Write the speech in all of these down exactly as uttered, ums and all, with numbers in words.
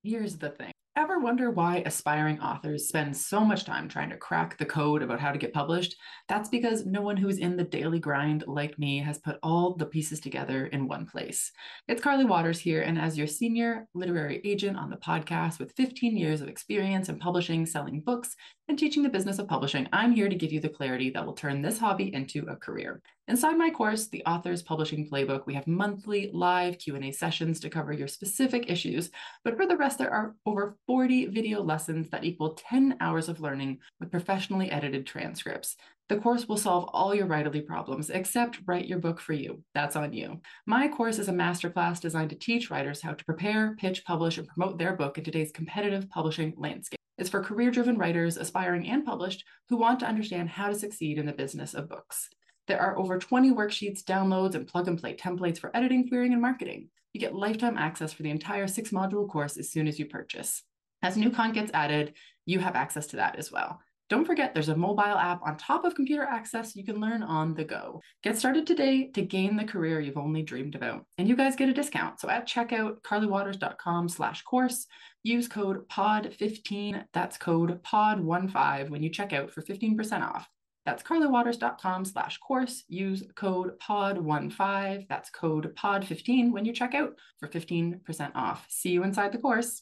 Here's the thing. Ever wonder why aspiring authors spend so much time trying to crack the code about how to get published? That's because no one who's in the daily grind like me has put all the pieces together in one place. It's Carly Waters here, and as your senior literary agent on the podcast with fifteen years of experience in publishing, selling books, and teaching the business of publishing, I'm here to give you the clarity that will turn this hobby into a career. Inside my course, The Author's Publishing Playbook, we have monthly live Q and A sessions to cover your specific issues, but for the rest, there are over forty video lessons that equal ten hours of learning with professionally edited transcripts. The course will solve all your writerly problems, except write your book for you. That's on you. My course is a masterclass designed to teach writers how to prepare, pitch, publish, and promote their book in today's competitive publishing landscape. It's for career-driven writers, aspiring and published, who want to understand how to succeed in the business of books. There are over twenty worksheets, downloads, and plug-and-play templates for editing, querying, and marketing. You get lifetime access for the entire six-module course as soon as you purchase. As new content gets added, you have access to that as well. Don't forget, there's a mobile app on top of computer access you can learn on the go. Get started today to gain the career you've only dreamed about. And you guys get a discount. So at checkout, carlywaters.com slash course, use code P O D fifteen, that's code P O D fifteen when you check out for fifteen percent off. That's carlywaters.com slash course, use code P O D fifteen, that's code P O D fifteen when you check out for fifteen percent off. See you inside the course.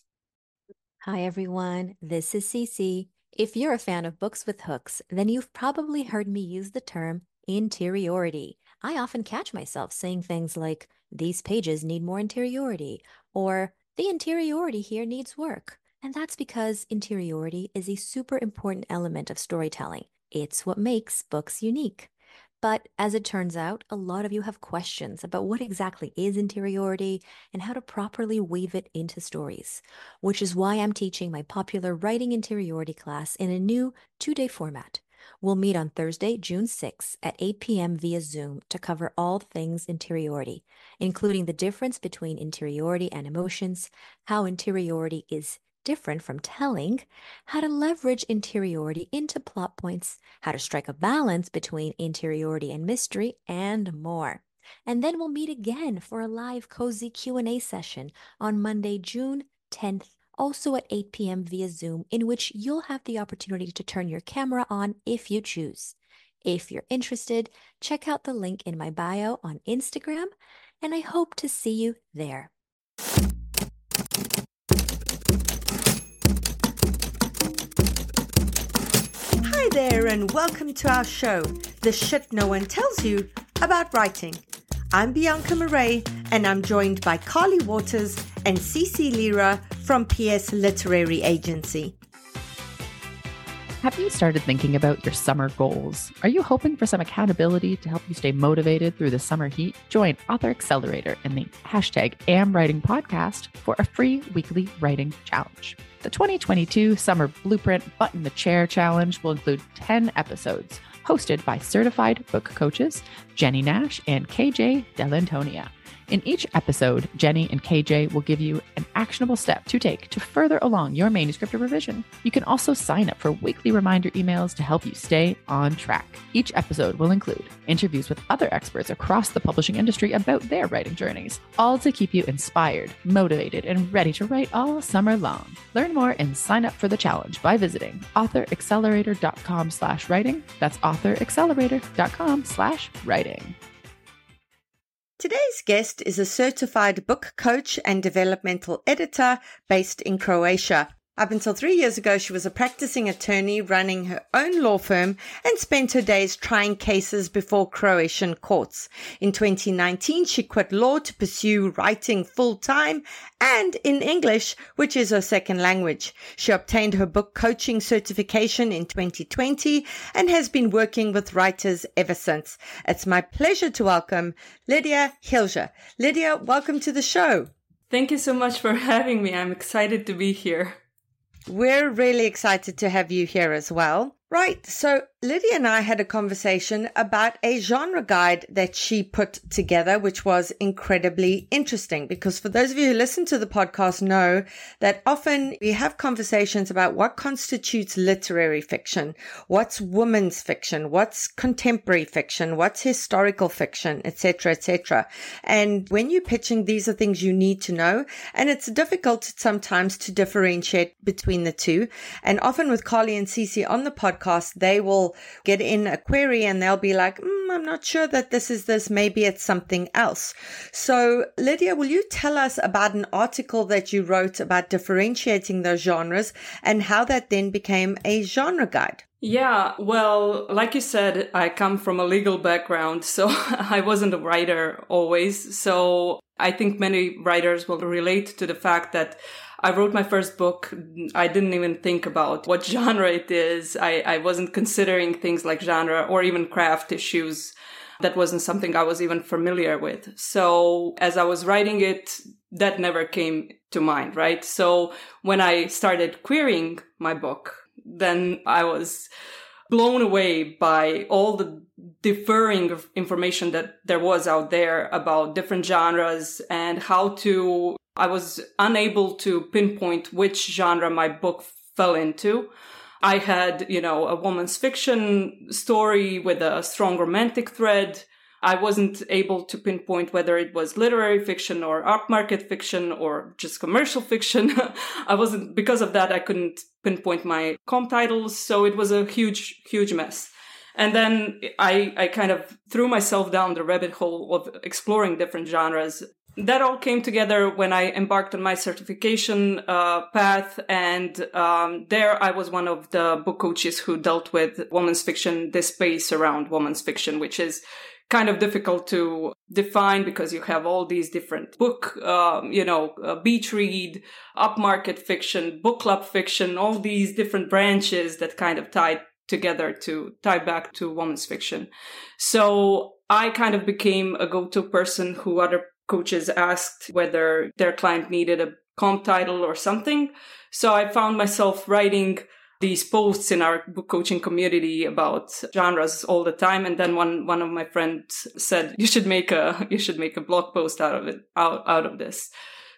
Hi everyone, this is Cece. If you're a fan of books with hooks, then you've probably heard me use the term interiority. I often catch myself saying things like, these pages need more interiority, or the interiority here needs work. And that's because interiority is a super important element of storytelling. It's what makes books unique. But as it turns out, a lot of you have questions about what exactly is interiority and how to properly weave it into stories, which is why I'm teaching my popular Writing Interiority class in a new two-day format. We'll meet on Thursday, June sixth at eight p.m. via Zoom to cover all things interiority, including the difference between interiority and emotions, how interiority is different from telling, how to leverage interiority into plot points, how to strike a balance between interiority and mystery, and more. And then we'll meet again for a live cozy Q and A session on Monday, June tenth, also at eight p.m. via Zoom, in which you'll have the opportunity to turn your camera on if you choose. If you're interested, check out the link in my bio on Instagram, and I hope to see you there. Hi there and welcome to our show, The Shit No One Tells You About Writing. I'm Bianca Murray and I'm joined by Carly Waters and Cece Lira from P S Literary Agency. Have you started thinking about your summer goals? Are you hoping for some accountability to help you stay motivated through the summer heat? Join Author Accelerator and the hashtag AmWriting podcast for a free weekly writing challenge. The twenty twenty-two Summer Blueprint Button the Chair Challenge will include ten episodes hosted by certified book coaches Jenny Nash and K J Delantonia. In each episode, Jenny and K J will give you an actionable step to take to further along your manuscript revision. You can also sign up for weekly reminder emails to help you stay on track. Each episode will include interviews with other experts across the publishing industry about their writing journeys, all to keep you inspired, motivated, and ready to write all summer long. Learn more and sign up for the challenge by visiting authoraccelerator.com slash writing. That's authoraccelerator.com slash writing. Today's guest is a certified book coach and developmental editor based in Croatia. Up until three years ago, she was a practicing attorney running her own law firm and spent her days trying cases before Croatian courts. In twenty nineteen, she quit law to pursue writing full-time and in English, which is her second language. She obtained her book coaching certification in twenty twenty and has been working with writers ever since. It's my pleasure to welcome Lydia Hilger. Lydia, welcome to the show. Thank you so much for having me. I'm excited to be here. We're really excited to have you here as well. Right. So Lydia and I had a conversation about a genre guide that she put together, which was incredibly interesting because for those of you who listen to the podcast know that often we have conversations about what constitutes literary fiction, what's women's fiction, what's contemporary fiction, what's historical fiction, et cetera, et cetera. And when you're pitching, these are things you need to know. And it's difficult sometimes to differentiate between the two. And often with Carly and Cece on the podcast, they will get in a query and they'll be like, mm, I'm not sure that this is this. Maybe it's something else. So Lydia, will you tell us about an article that you wrote about differentiating those genres and how that then became a genre guide? Yeah, well, like you said, I come from a legal background, so I wasn't a writer always. So I think many writers will relate to the fact that I wrote my first book. I didn't even think about what genre it is. I, I wasn't considering things like genre or even craft issues. That wasn't something I was even familiar with. So as I was writing it, that never came to mind, right? So when I started querying my book, then I was blown away by all the differing of information that there was out there about different genres and how to, I was unable to pinpoint which genre my book fell into. I had, you know, a woman's fiction story with a strong romantic thread. I wasn't able to pinpoint whether it was literary fiction or upmarket fiction or just commercial fiction. I wasn't, because of that, I couldn't pinpoint my comp titles. So it was a huge, huge mess. And then I, I kind of threw myself down the rabbit hole of exploring different genres. That all came together when I embarked on my certification uh, path. And um, there I was one of the book coaches who dealt with women's fiction, this space around women's fiction, which is kind of difficult to define because you have all these different book, um, you know, uh, beach read, upmarket fiction, book club fiction, all these different branches that kind of tie together to tie back to women's fiction. So I kind of became a go-to person who other coaches asked whether their client needed a comp title or something. So I found myself writing these posts in our book coaching community about genres all the time. And then one, one of my friends said, you should make a, you should make a blog post out of it, out, out of this.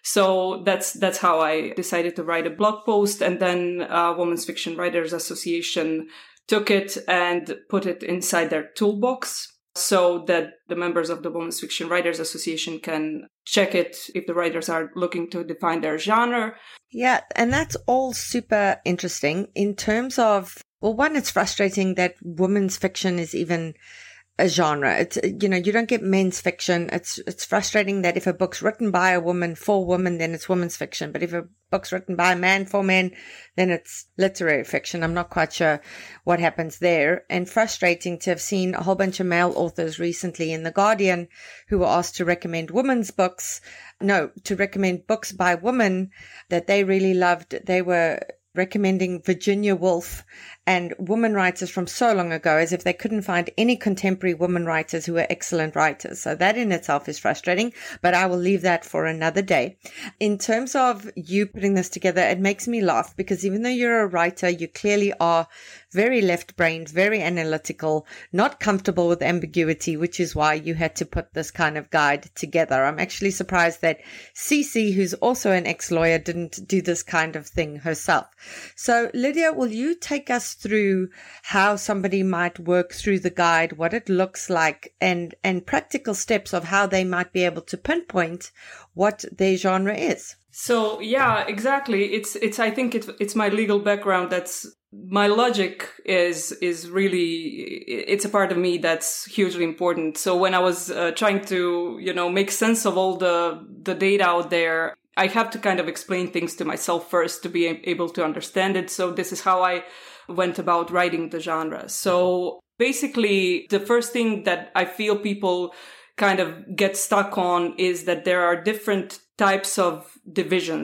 So that's, that's how I decided to write a blog post. And then, uh, Women's Fiction Writers Association took it and put it inside their toolbox so that the members of the Women's Fiction Writers Association can check it if the writers are looking to define their genre. Yeah, and that's all super interesting in terms of, well, one, it's frustrating that women's fiction is even a genre. It's, you know, you don't get men's fiction. It's, it's frustrating that if a book's written by a woman for women, then it's women's fiction. But if a book's written by a man for men, then it's literary fiction. I'm not quite sure what happens there. And frustrating to have seen a whole bunch of male authors recently in The Guardian who were asked to recommend women's books. No, to recommend books by women that they really loved. They were recommending Virginia Woolf and women writers from so long ago, as if they couldn't find any contemporary women writers who were excellent writers. So that in itself is frustrating, but I will leave that for another day. In terms of you putting this together, it makes me laugh because even though you're a writer, you clearly are very left-brained, very analytical, not comfortable with ambiguity, which is why you had to put this kind of guide together. I'm actually surprised that Cece, who's also an ex-lawyer, didn't do this kind of thing herself. So Lydia, will you take us through how somebody might work through the guide, what it looks like, and, and practical steps of how they might be able to pinpoint what their genre is? So yeah, exactly. It's, it's, I think it's, it's my legal background that's, my logic is, is really, it's a part of me that's hugely important. So when I was uh, trying to, you know, make sense of all the, the data out there, I have to kind of explain things to myself first to be able to understand it. So this is how I went about writing the genre. So basically, the first thing that I feel people kind of get stuck on is that there are different types of divisions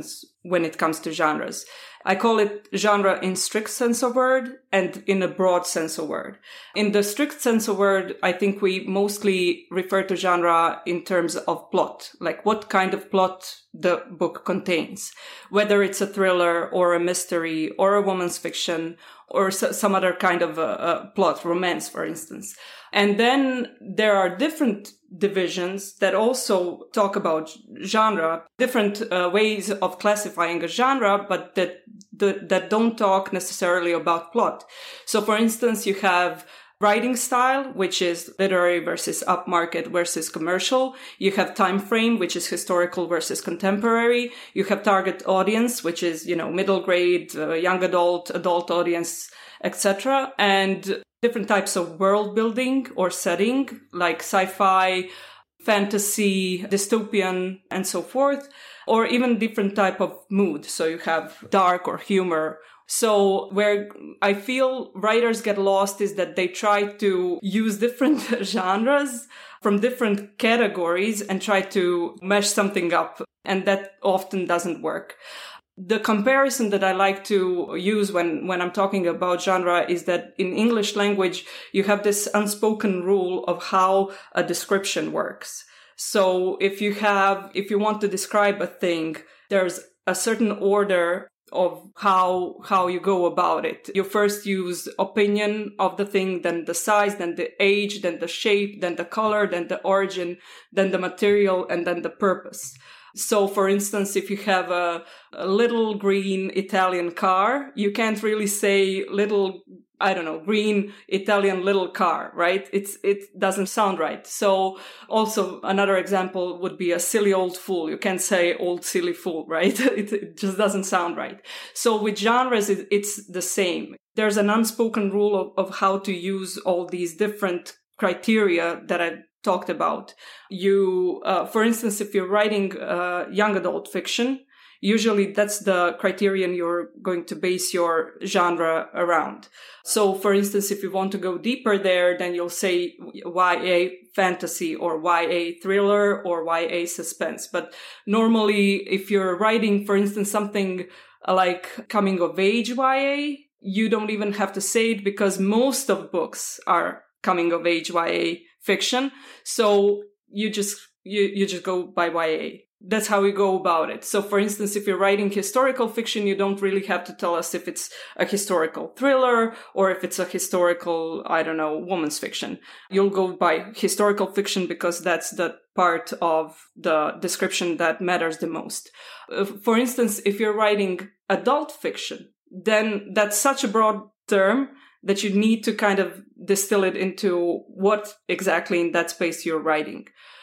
when it comes to genres. I call it genre in strict sense of word and in a broad sense of word. In the strict sense of word, I think we mostly refer to genre in terms of plot, like what kind of plot the book contains, whether it's a thriller or a mystery or a woman's fiction or some other kind of a, a plot, romance, for instance. And then there are different divisions that also talk about genre, different uh, ways of classifying a genre, but that, that that don't talk necessarily about plot. So, for instance, you have writing style, which is literary versus upmarket versus commercial. You have time frame, which is historical versus contemporary. You have target audience, which is, you know, middle grade, uh, young adult, adult audience, et cetera. And different types of world building or setting, like sci-fi, fantasy, dystopian, and so forth, or even different type of mood. So you have dark or humor. So where I feel writers get lost is that they try to use different genres from different categories and try to mesh something up. And that often doesn't work. The comparison that I like to use when, when I'm talking about genre is that in English language, you have this unspoken rule of how a description works. So if you have, if you want to describe a thing, there's a certain order of how, how you go about it. You first use opinion of the thing, then the size, then the age, then the shape, then the color, then the origin, then the material, and then the purpose. So, for instance, if you have a, a little green Italian car, you can't really say little, I don't know, green Italian little car, right? It's, it doesn't sound right. So also another example would be a silly old fool. You can't say old silly fool, right? It, it just doesn't sound right. So with genres, it, it's the same. There's an unspoken rule of, of how to use all these different criteria that I talked about. You, uh, for instance, if you're writing uh, young adult fiction, usually that's the criterion you're going to base your genre around. So, for instance, if you want to go deeper there, then you'll say Y A fantasy or Y A thriller or Y A suspense. But normally, if you're writing, for instance, something like coming of age Y A, you don't even have to say it because most of books are coming of age Y A fiction. So you just, you, you just go by Y A. That's how we go about it. So for instance, if you're writing historical fiction, you don't really have to tell us if it's a historical thriller or if it's a historical, I don't know, woman's fiction. You'll go by historical fiction because that's the part of the description that matters the most. For instance, if you're writing adult fiction, then that's such a broad term that you need to kind of distill it into what exactly in that space you're writing.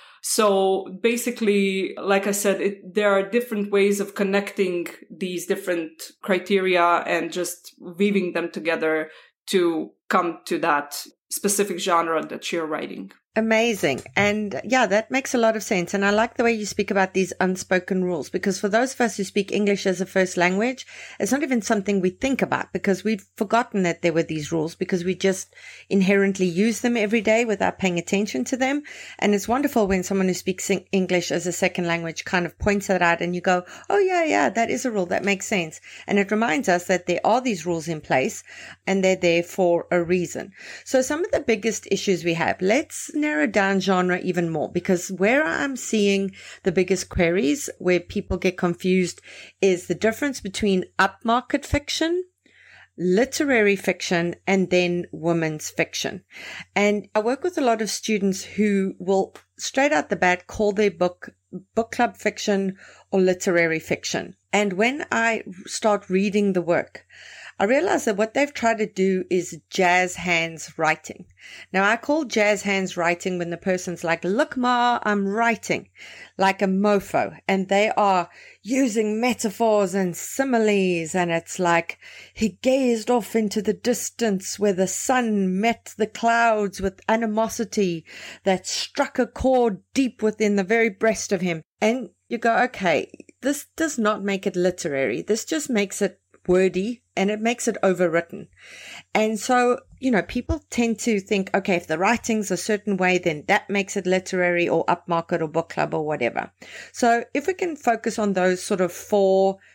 So basically, like I said, it, there are different ways of connecting these different criteria and just weaving them together to come to that specific genre that you're writing. Amazing. And yeah, that makes a lot of sense. And I like the way you speak about these unspoken rules, because for those of us who speak English as a first language, it's not even something we think about because we've forgotten that there were these rules because we just inherently use them every day without paying attention to them. And it's wonderful when someone who speaks English as a second language kind of points that out and you go, oh yeah, yeah, that is a rule. That makes sense. And it reminds us that there are these rules in place and they're there for a reason. So some of the biggest issues we have, let's narrow down genre even more, because where I'm seeing the biggest queries where people get confused is the difference between upmarket fiction, literary fiction, and then women's fiction. And I work with a lot of students who will straight out the bat call their book book club fiction or literary fiction. And when I start reading the work, I realize that what they've tried to do is jazz hands writing. Now, I call jazz hands writing when the person's like, look, Ma, I'm writing like a mofo. And they are using metaphors and similes. And it's like he gazed off into the distance where the sun met the clouds with animosity that struck a chord deep within the very breast of him. And you go, okay, this does not make it literary. This just makes it wordy and it makes it overwritten. And so, you know, people tend to think, okay, if the writing's a certain way, then that makes it literary or upmarket or book club or whatever. So if we can focus on those sort of four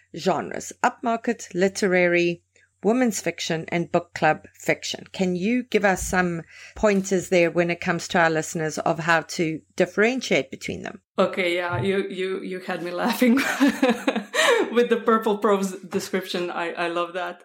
genres: upmarket, literary, women's fiction, and book club fiction. Can you give us some pointers there when it comes to our listeners of how to differentiate between them? Okay, yeah, you you you had me laughing with the purple prose description. I, I love that.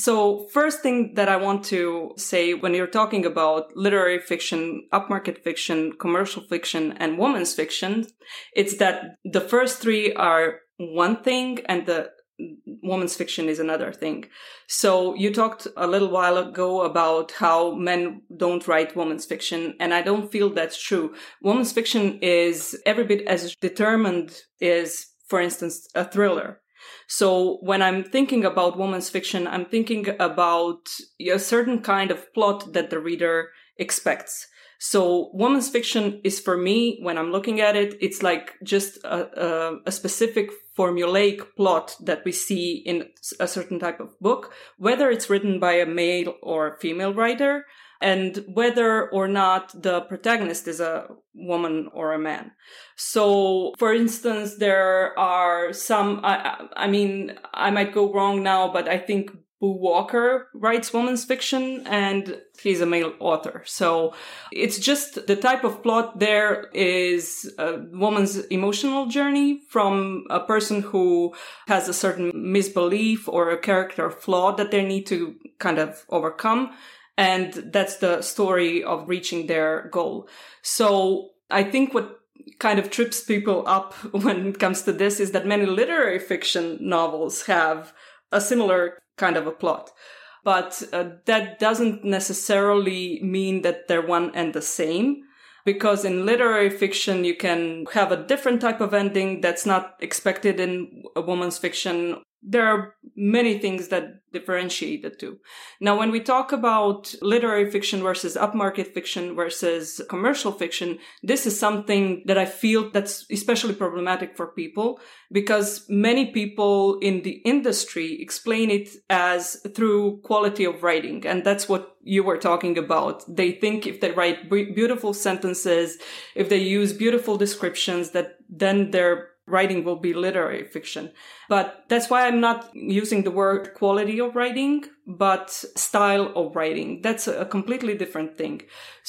So first thing that I want to say when you're talking about literary fiction, upmarket fiction, commercial fiction, and women's fiction, it's that the first three are one thing and the women's fiction is another thing. So you talked a little while ago about how men don't write women's fiction, and I don't feel that's true. Women's fiction is every bit as determined as, for instance, a thriller. So when I'm thinking about women's fiction, I'm thinking about a certain kind of plot that the reader expects. So women's fiction is, for me, when I'm looking at it, it's like just a, a, a specific formulaic plot that we see in a certain type of book, whether it's written by a male or a female writer, and whether or not the protagonist is a woman or a man. So, for instance, there are some, I, I mean, I might go wrong now, but I think Boo Walker writes women's fiction and he's a male author. So it's just the type of plot there is a woman's emotional journey from a person who has a certain misbelief or a character flaw that they need to kind of overcome. And that's the story of reaching their goal. So I think what kind of trips people up when it comes to this is that many literary fiction novels have a similar kind of a plot. But uh, that doesn't necessarily mean that they're one and the same, because in literary fiction, you can have a different type of ending that's not expected in a woman's fiction. There are many things that differentiate the two. Now, when we talk about literary fiction versus upmarket fiction versus commercial fiction, this is something that I feel that's especially problematic for people, because many people in the industry explain it as through quality of writing. And that's what you were talking about. They think if they write b- beautiful sentences, if they use beautiful descriptions, that then they're writing will be literary fiction. But that's why I'm not using the word quality of writing, but style of writing. That's a completely different thing.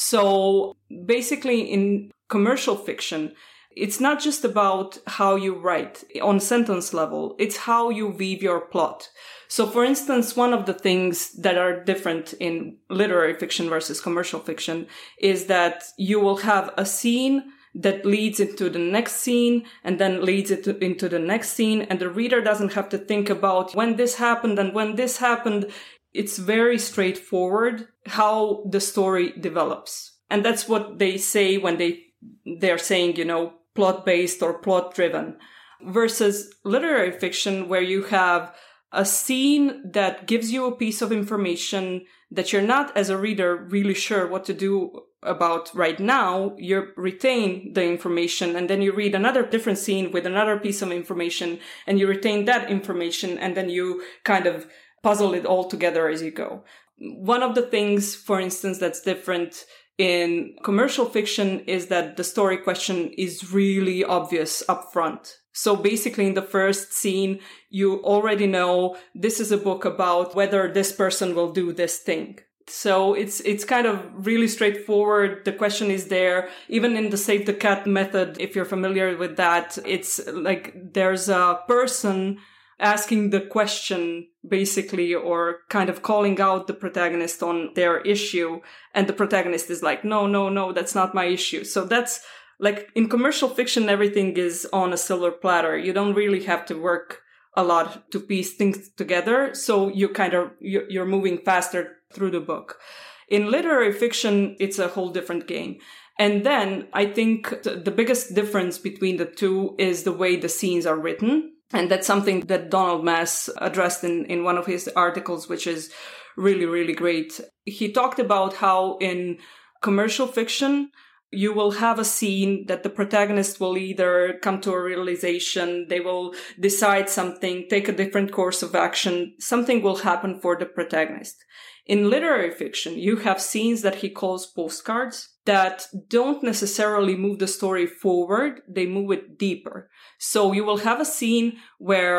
So basically in commercial fiction, it's not just about how you write on sentence level. It's how you weave your plot. So for instance, one of the things that are different in literary fiction versus commercial fiction is that you will have a scene that leads into the next scene and then leads it to, into the next scene. And the reader doesn't have to think about when this happened and when this happened. It's very straightforward how the story develops. And that's what they say when they, they're saying, you know, plot-based or plot-driven, versus literary fiction where you have a scene that gives you a piece of information that you're not, as a reader, really sure what to do about right now. You retain the information and then you read another different scene with another piece of information and you retain that information and then you kind of puzzle it all together as you go. One of the things, for instance, that's different in commercial fiction is that the story question is really obvious up front. So basically in the first scene, you already know this is a book about whether this person will do this thing. So it's it's kind of really straightforward. The question is there. Even in the Save the Cat method, if you're familiar with that, it's like there's a person asking the question basically, or kind of calling out the protagonist on their issue. And the protagonist is like, no, no, no, that's not my issue. So that's like in commercial fiction, everything is on a silver platter. You don't really have to work a lot to piece things together. So you kind of, you're moving faster through the book. In literary fiction, it's a whole different game. And then I think the biggest difference between the two is the way the scenes are written. And that's something that Donald Maass addressed in, in one of his articles, which is really, really great. He talked about how in commercial fiction, you will have a scene that the protagonist will either come to a realization, they will decide something, take a different course of action, something will happen for the protagonist. In literary fiction, you have scenes that he calls postcards that don't necessarily move the story forward, they move it deeper. So you will have a scene where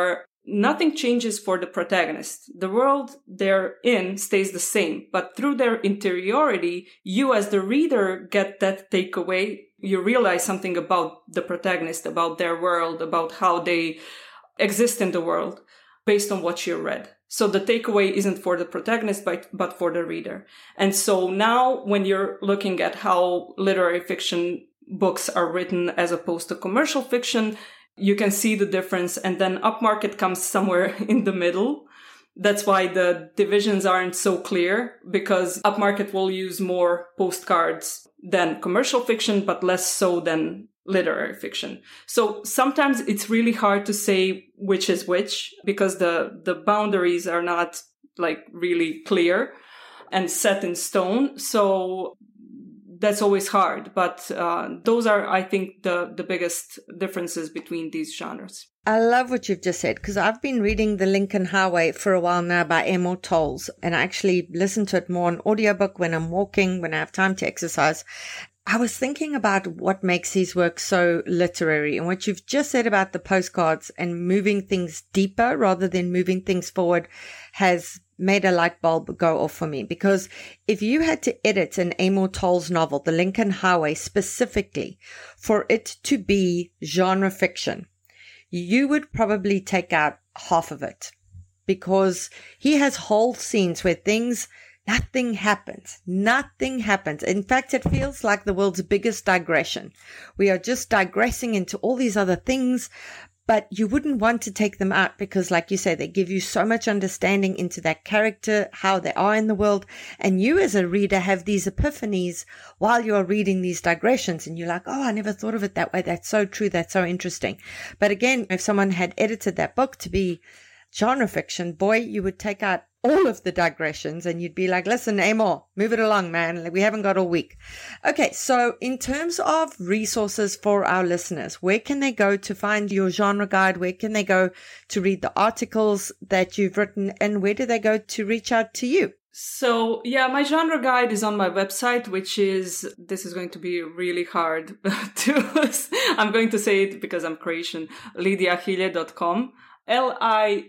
nothing changes for the protagonist. The world they're in stays the same, but through their interiority, you as the reader get that takeaway. You realize something about the protagonist, about their world, about how they exist in the world based on what you read. So the takeaway isn't for the protagonist, but, but for the reader. And so now when you're looking at how literary fiction books are written as opposed to commercial fiction, you can see the difference. And then upmarket comes somewhere in the middle. That's why the divisions aren't so clear, because upmarket will use more postcards than commercial fiction, but less so than literary fiction. So sometimes it's really hard to say which is which, because the, the boundaries are not like really clear and set in stone. So that's always hard. But uh, those are, I think, the, the biggest differences between these genres. I love what you've just said, because I've been reading The Lincoln Highway for a while now by Amor Towles, and I actually listen to it more on audiobook when I'm walking, when I have time to exercise. I was thinking about what makes his work so literary, and what you've just said about the postcards and moving things deeper rather than moving things forward has made a light bulb go off for me. Because if you had to edit an Amor Towles novel, The Lincoln Highway specifically, for it to be genre fiction, you would probably take out half of it, because he has whole scenes where things Nothing happens. Nothing happens. In fact, it feels like the world's biggest digression. We are just digressing into all these other things, but you wouldn't want to take them out because, like you say, they give you so much understanding into that character, how they are in the world. And you as a reader have these epiphanies while you are reading these digressions. And you're like, oh, I never thought of it that way. That's so true. That's so interesting. But again, if someone had edited that book to be genre fiction, boy, you would take out all of the digressions and you'd be like, listen, Amor, move it along, man. We haven't got all week. Okay, so in terms of resources for our listeners, where can they go to find your genre guide? Where can they go to read the articles that you've written? And where do they go to reach out to you? So, yeah, my genre guide is on my website, which is, this is going to be really hard to, I'm going to say it because I'm Croatian, lidia hilje dot com. L I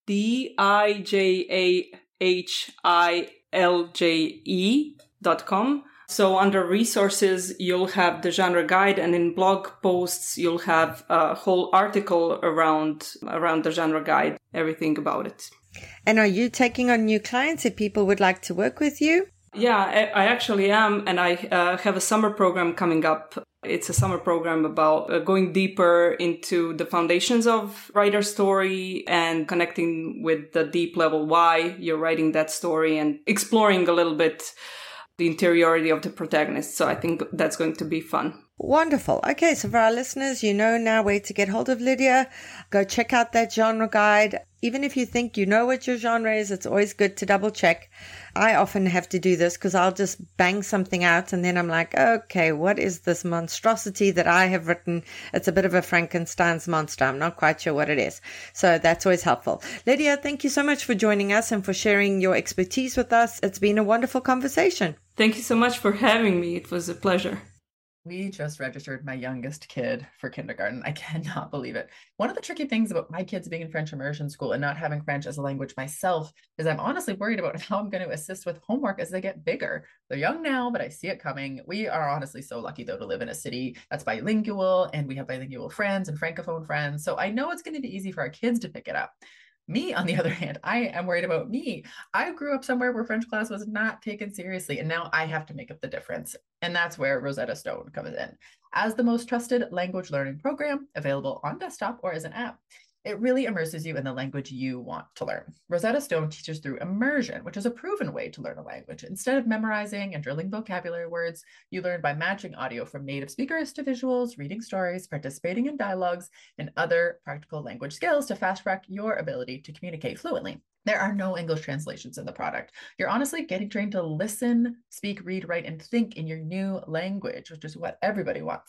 D I J A H I L J E dot com. So under resources, you'll have the genre guide, and in blog posts, you'll have a whole article around, around the genre guide, everything about it. And are you taking on new clients if people would like to work with you? Yeah, I, I actually am. And I uh, have a summer program coming up. It's a summer program about uh, going deeper into the foundations of writer story and connecting with the deep level why you're writing that story and exploring a little bit the interiority of the protagonist. So I think that's going to be fun. Wonderful. Okay, so for our listeners, you know now where to get hold of Lidia. Go check out that genre guide. Even if you think you know what your genre is, it's always good to double check. I often have to do this because I'll just bang something out and then I'm like, okay, what is this monstrosity that I have written? It's a bit of a Frankenstein's monster. I'm not quite sure what it is. So that's always helpful. Lidia, thank you so much for joining us and for sharing your expertise with us. It's been a wonderful conversation. Thank you so much for having me. It was a pleasure. We just registered my youngest kid for kindergarten. I cannot believe it. One of the tricky things about my kids being in French immersion school and not having French as a language myself is I'm honestly worried about how I'm going to assist with homework as they get bigger. They're young now, but I see it coming. We are honestly so lucky, though, to live in a city that's bilingual, and we have bilingual friends and Francophone friends. So I know it's going to be easy for our kids to pick it up. Me, on the other hand, I am worried about me. I grew up somewhere where French class was not taken seriously, and now I have to make up the difference. And that's where Rosetta Stone comes in. As the most trusted language learning program available on desktop or as an app, it really immerses you in the language you want to learn. Rosetta Stone teaches through immersion, which is a proven way to learn a language. Instead of memorizing and drilling vocabulary words, you learn by matching audio from native speakers to visuals, reading stories, participating in dialogues, and other practical language skills to fast-track your ability to communicate fluently. There are no English translations in the product. You're honestly getting trained to listen, speak, read, write, and think in your new language, which is what everybody wants.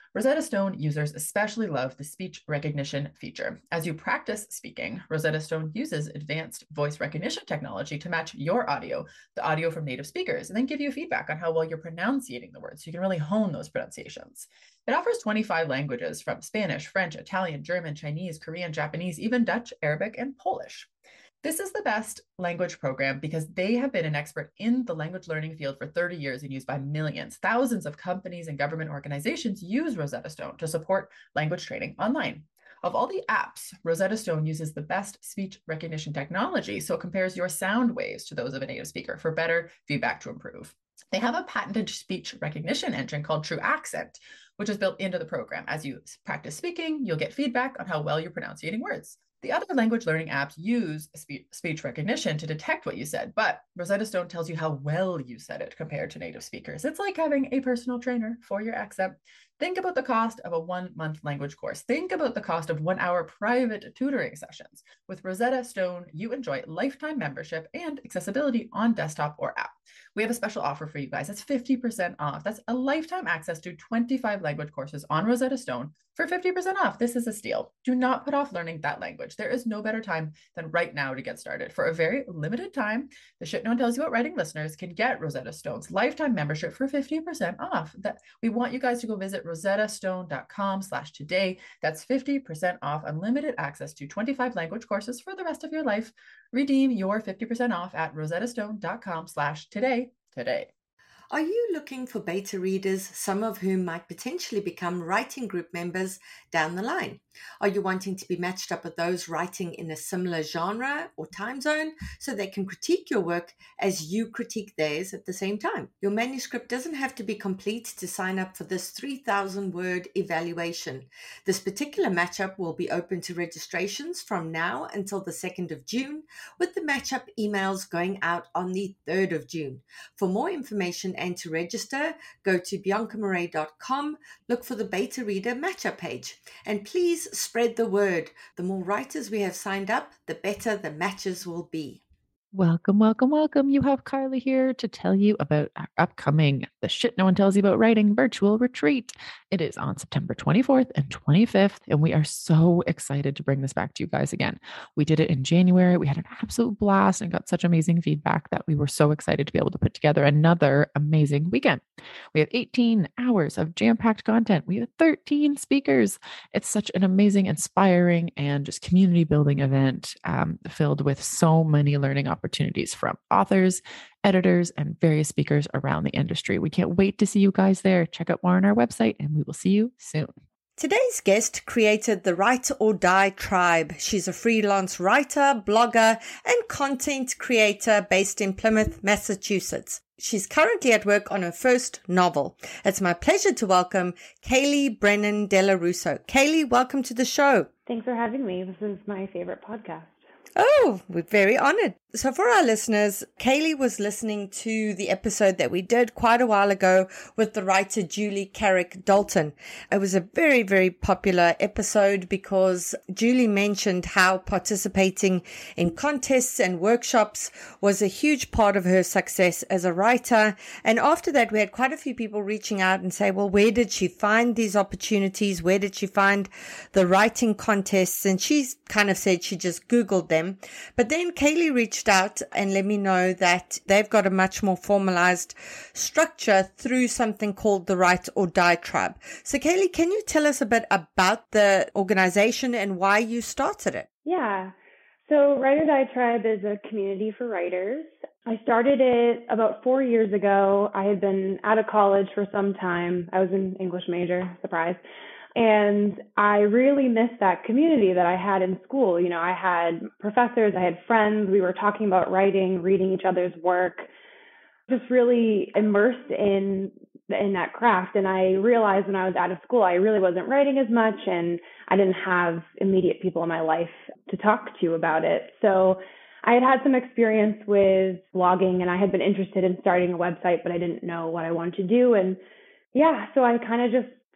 Rosetta Stone users especially love the speech recognition feature. As you practice speaking, Rosetta Stone uses advanced voice recognition technology to match your audio, the audio from native speakers, and then give you feedback on how well you're pronunciating the words so you can really hone those pronunciations. It offers twenty-five languages from Spanish, French, Italian, German, Chinese, Korean, Japanese, even Dutch, Arabic, and Polish. This is the best language program because they have been an expert in the language learning field for thirty years and used by millions. Thousands of companies and government organizations use Rosetta Stone to support language training online. Of all the apps, Rosetta Stone uses the best speech recognition technology, so it compares your sound waves to those of a native speaker for better feedback to improve. They have a patented speech recognition engine called True Accent, which is built into the program. As you practice speaking, you'll get feedback on how well you're pronunciating words. The other language learning apps use speech recognition to detect what you said, but Rosetta Stone tells you how well you said it compared to native speakers. It's like having a personal trainer for your accent. Think about the cost of a one-month language course. Think about the cost of one-hour private tutoring sessions. With Rosetta Stone, you enjoy lifetime membership and accessibility on desktop or app. We have a special offer for you guys. That's fifty percent off. That's a lifetime access to twenty-five language courses on Rosetta Stone for fifty percent off. This is a steal. Do not put off learning that language. There is no better time than right now to get started. For a very limited time, the Shit No One Tells You About Writing listeners can get Rosetta Stone's lifetime membership for fifty percent off. That we want you guys to go visit rosettastone.com slash today. That's fifty percent off unlimited access to twenty-five language courses for the rest of your life. Redeem your fifty percent off at rosettastone.com slash today today. Are you looking for beta readers, some of whom might potentially become writing group members down the line? Are you wanting to be matched up with those writing in a similar genre or time zone so they can critique your work as you critique theirs at the same time? Your manuscript doesn't have to be complete to sign up for this three thousand word evaluation. This particular matchup will be open to registrations from now until the second of June, with the matchup emails going out on the third of June. For more information and to register, go to bianca marais dot com, look for the beta reader matchup page, and please spread the word. The more writers we have signed up, the better the matches will be. Welcome, welcome, welcome. You have Carly here to tell you about our upcoming The Shit No One Tells You About Writing virtual retreat. It is on September twenty-fourth and twenty-fifth, and we are so excited to bring this back to you guys again. We did it in January. We had an absolute blast and got such amazing feedback that we were so excited to be able to put together another amazing weekend. We have eighteen hours of jam-packed content. We have thirteen speakers. It's such an amazing, inspiring, and just community building event um, filled with so many learning opportunities. opportunities from authors, editors, and various speakers around the industry. We can't wait to see you guys there. Check out more on our website, and we will see you soon. Today's guest created the Write or Die Tribe. She's a freelance writer, blogger, and content creator based in Plymouth, Massachusetts. She's currently at work on her first novel. It's my pleasure to welcome Kaylee Brennan Della Russo. Kaylee, welcome to the show. Thanks for having me. This is my favorite podcast. Oh, we're very honored. So for our listeners, Kaylee was listening to the episode that we did quite a while ago with the writer Julie Carrick Dalton. It was a very, very popular episode because Julie mentioned how participating in contests and workshops was a huge part of her success as a writer. And after that, we had quite a few people reaching out and say, well, where did she find these opportunities? Where did she find the writing contests? And she kind of said she just Googled them. But then Kaylee reached out and let me know that they've got a much more formalized structure through something called the Write or Die Tribe. So Kaylee, can you tell us a bit about the organization and why you started it? Yeah. So Write or Die Tribe is a community for writers. I started it about four years ago. I had been out of college for some time. I was an English major, surprise. And I really missed that community that I had in school. You know, I had professors, I had friends, we were talking about writing, reading each other's work, just really immersed in in that craft. And I realized when I was out of school, I really wasn't writing as much and I didn't have immediate people in my life to talk to about it. So I had had some experience with blogging and I had been interested in starting a website, but I didn't know what I wanted to do. And yeah, so I kind of just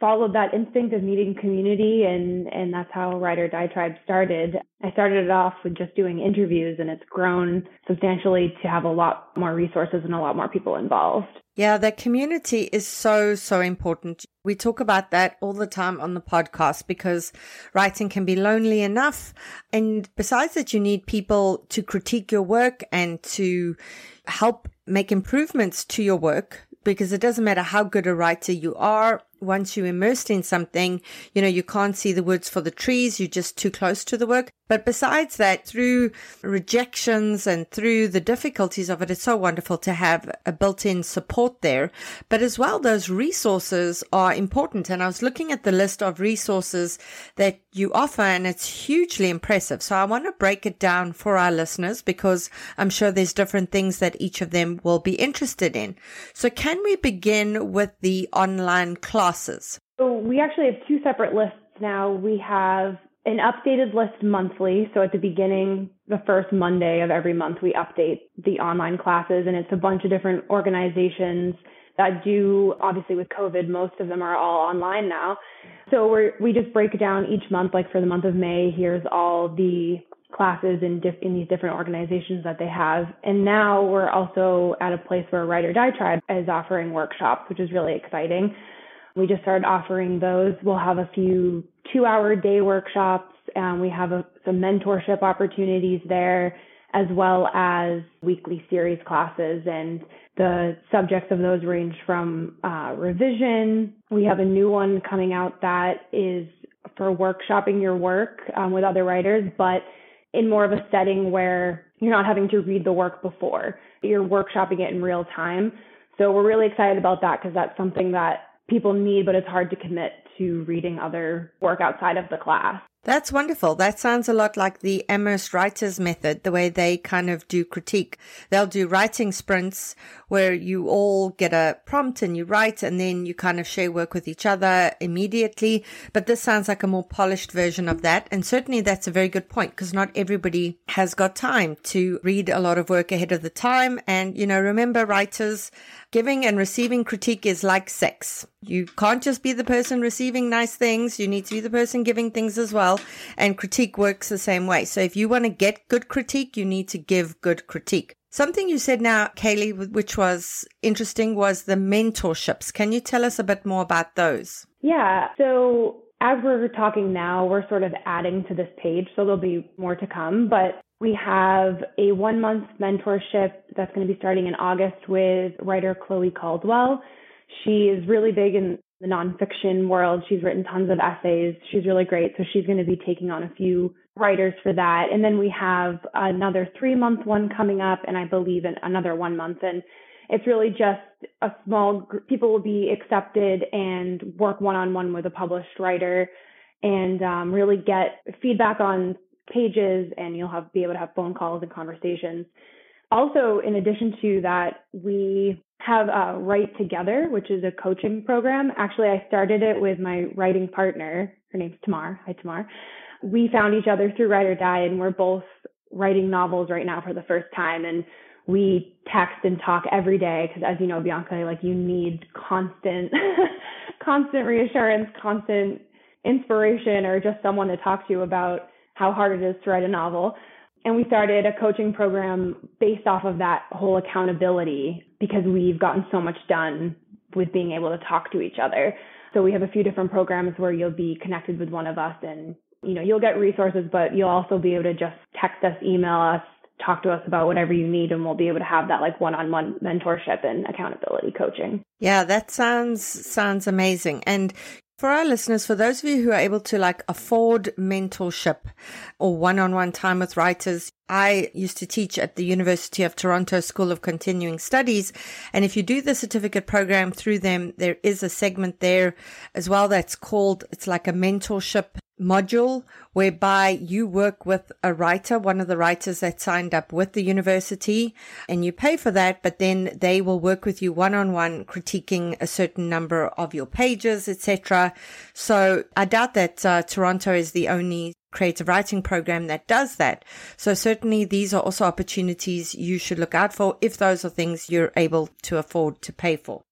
followed that instinct of needing community, and, and that's how Ride or Die Tribe started. I started it off with just doing interviews, and it's grown substantially to have a lot more resources and a lot more people involved. Yeah, that community is so, so important. We talk about that all the time on the podcast because writing can be lonely enough. And besides that, you need people to critique your work and to help make improvements to your work, because it doesn't matter how good a writer you are. Once you're immersed in something, you know, you can't see the woods for the trees. You're just too close to the work. But besides that, through rejections and through the difficulties of it, it's so wonderful to have a built-in support there. But as well, those resources are important. And I was looking at the list of resources that you offer, and it's hugely impressive. So I want to break it down for our listeners because I'm sure there's different things that each of them will be interested in. So can we begin with the online class? So we actually have two separate lists now. We have an updated list monthly. So at the beginning, the first Monday of every month, we update the online classes, and it's a bunch of different organizations that do, obviously with COVID, most of them are all online now. So we're, we just break it down each month, like for the month of May, here's all the classes in, diff- in these different organizations that they have. And now we're also at a place where Ride or Die Tribe is offering workshops, which is really exciting. We just started offering those. We'll have a few two-hour day workshops. Um, we have a, some mentorship opportunities there, as well as weekly series classes. And the subjects of those range from uh, revision. We have a new one coming out that is for workshopping your work um, with other writers, but in more of a setting where you're not having to read the work before. You're workshopping it in real time. So we're really excited about that because that's something that people need, but it's hard to commit to reading other work outside of the class. That's wonderful. That sounds a lot like the Amherst Writers Method, the way they kind of do critique. They'll do writing sprints where you all get a prompt and you write, and then you kind of share work with each other immediately. But this sounds like a more polished version of that. And certainly that's a very good point, because not everybody has got time to read a lot of work ahead of the time. And, you know, remember, writers, giving and receiving critique is like sex. You can't just be the person receiving nice things. You need to be the person giving things as well. And critique works the same way. So if you want to get good critique, you need to give good critique. Something you said now, Kaylee, which was interesting, was the mentorships. Can you tell us a bit more about those? Yeah. So as we're talking now, we're sort of adding to this page, so there'll be more to come. But we have a one-month mentorship that's going to be starting in August with writer Chloe Caldwell. She is really big in the nonfiction world. She's written tons of essays. She's really great. So she's going to be taking on a few writers for that. And then we have another three-month one coming up, and I believe in another one month. And it's really just a small group. People will be accepted and work one-on-one with a published writer and um, really get feedback on pages, and you'll have be able to have phone calls and conversations. Also, in addition to that, we have uh, Write Together, which is a coaching program. Actually, I started it with my writing partner. Her name's Tamar. Hi, Tamar. We found each other through Ride or Die, and we're both writing novels right now for the first time. And we text and talk every day because, as you know, Bianca, like you need constant, constant reassurance, constant inspiration, or just someone to talk to about how hard it is to write a novel. And we started a coaching program based off of that whole accountability because we've gotten so much done with being able to talk to each other. So we have a few different programs where you'll be connected with one of us, and, you know, you'll get resources, but you'll also be able to just text us, email us, talk to us about whatever you need, and we'll be able to have that like one-on-one mentorship and accountability coaching. Yeah, that sounds sounds amazing. And for our listeners, for those of you who are able to like afford mentorship or one-on-one time with writers, I used to teach at the University of Toronto School of Continuing Studies. And if you do the certificate program through them, there is a segment there as well that's called, it's like a mentorship module whereby you work with a writer, one of the writers that signed up with the university, and you pay for that, but then they will work with you one-on-one critiquing a certain number of your pages, et cetera. So I doubt that uh, Toronto is the only creative writing program that does that. So certainly these are also opportunities you should look out for if those are things you're able to afford to pay for.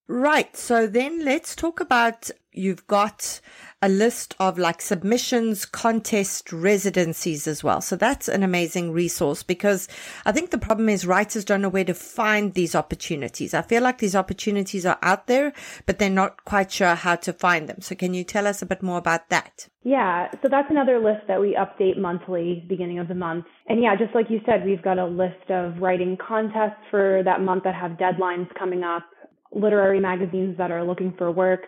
Right. So then let's talk about, you've got a list of like submissions, contest, residencies as well. So that's an amazing resource, because I think the problem is writers don't know where to find these opportunities. I feel like these opportunities are out there, but they're not quite sure how to find them. So can you tell us a bit more about that? Yeah, so that's another list that we update monthly, beginning of the month. And yeah, just like you said, we've got a list of writing contests for that month that have deadlines coming up, literary magazines that are looking for work,